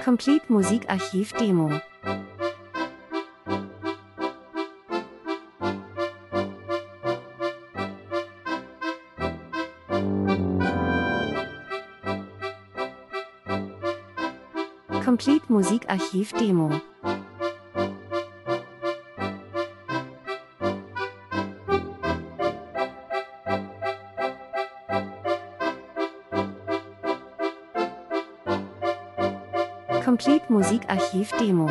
Complete Musikarchiv Demo. Complete Musikarchiv Demo. Complete Musikarchiv Demo.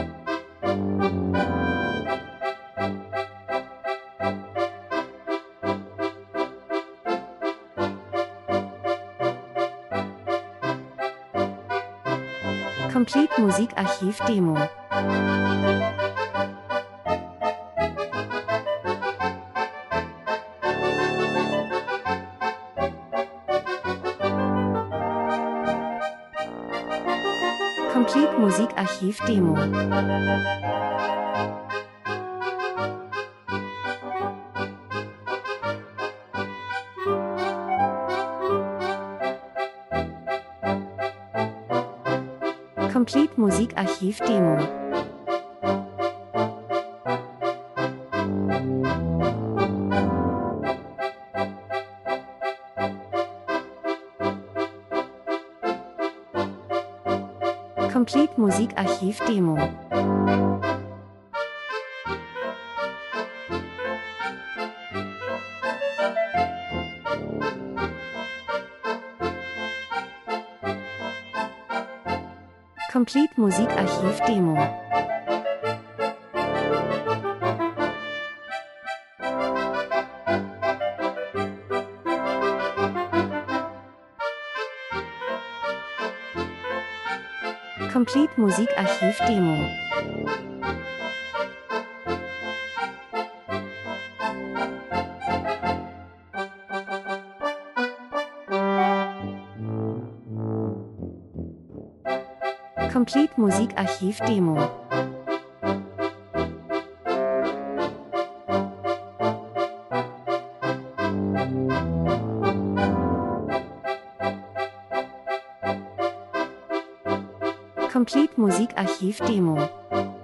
Complete Musikarchiv Demo. Complete Musikarchiv Demo. Complete Musikarchiv Demo. Complete Musikarchiv Demo. Complete Musikarchiv Demo. Complete Musikarchiv Demo. Complete Musikarchiv Demo. Complete Musikarchiv Demo.